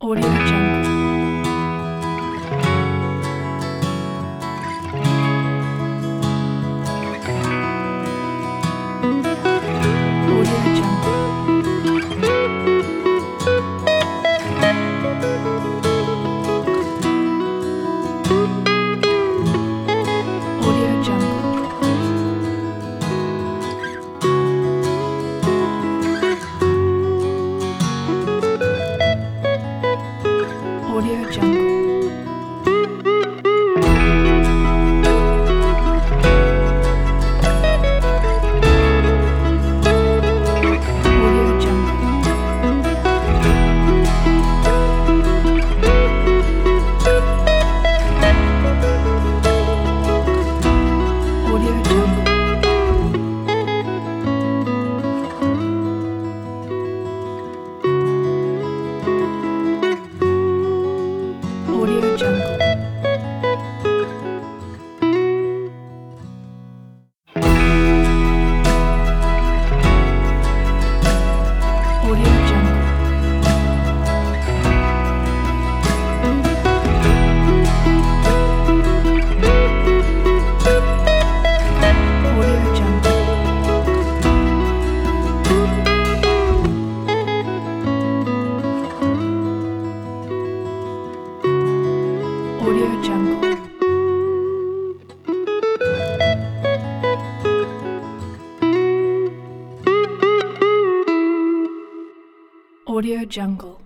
Audio Jungle. Audio Jungle. Audio Jungle. Audio Jungle. Audio Jungle. Audio Jungle. Audio Jungle. Audio Jungle. Audio Jungle.